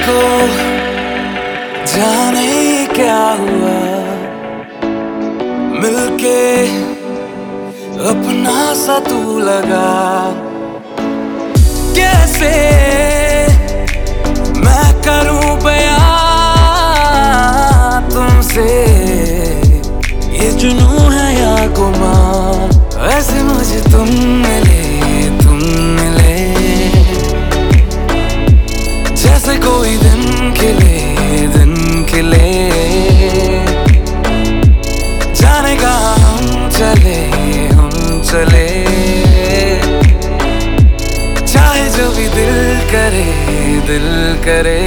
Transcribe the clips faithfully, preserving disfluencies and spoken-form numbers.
को जाने क्या हुआ, मिलके अपना सा तू लगा। कैसे मैं करूं बयां तुमसे, ये जुनून है या गुमान। ऐसे मुझे तुम मिले, तुम मिले, जैसे कोई दिन खिले, दिन खिले। जाने कहाँ हम चले, हम चले, चाहे जो भी दिल करे, दिल करे।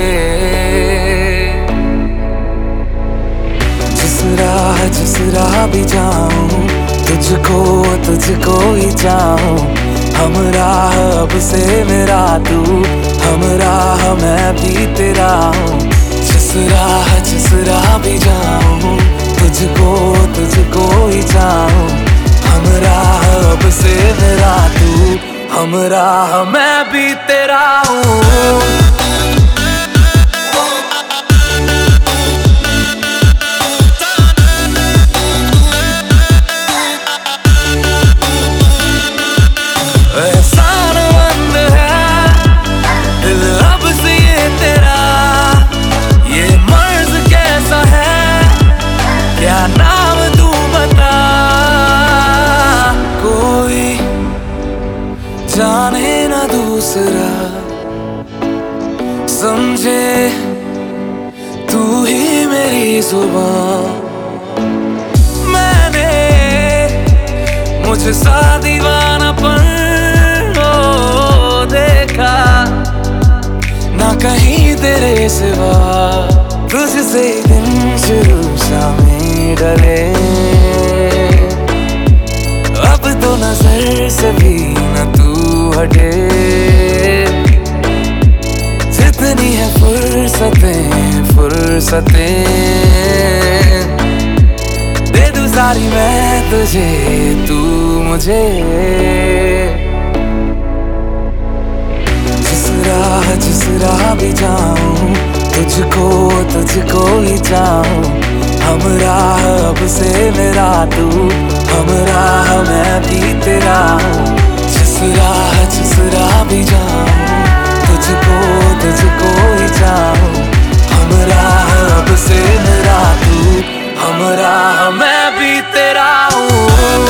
जिस राह जिस राह भी जाऊं, तुझको तुझको ही चाहूं। हम राह अब से मेरा तू, हम राह मैं भी तेरा हूँ। जिस राह जिस राह भी जाऊं, तुझको तुझको ही चाहूं। हम राह अब से मेरा तू, हम राह मैं भी तेरा हूँ। जाने ना दूसरा, समझे तू ही मेरी जुबान। मैंने मुझे सा दीवानापन देखा, ना कहीं तेरे सिवा। तुझसे दिन शुरू शामें डले, अब तो नजर से भी न तू हटे। जितनी है फुर्सतें फुर्सतें, दे दूं सारी मैं तुझे, तू मुझे। जिस राह जिस राह भी जाऊं, तुझको तुझको ही चाहूं। हम राह अब से मेरा तू, हम राह मैं भी तेरा हूँ। जिस राह जिस राह भी जाऊं, तुझको तुझको ही चाहूं। हम राह अब से मेरा तू, हम राह मैं भी तेरा हूँ।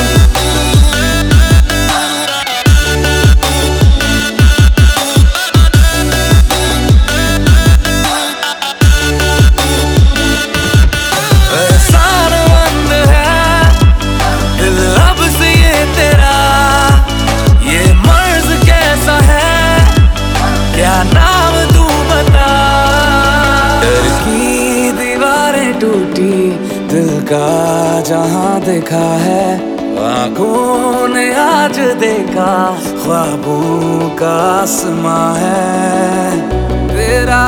दिल का जहां देखा है, आँखों ने आज देखा। ख्वाबों का आसमां है तेरा,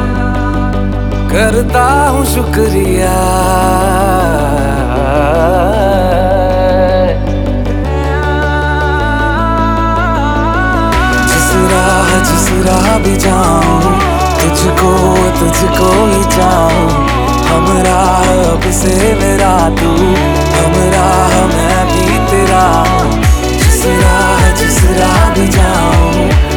करता हूँ शुक्रिया। जिस राह जिस राह भी जाऊं, तुझको तुझको ही चाहूं। हम राह अब से मेरा तू, हम राह मैं भी तेरा हूँ। जिस राह जिस राह भी जाऊं,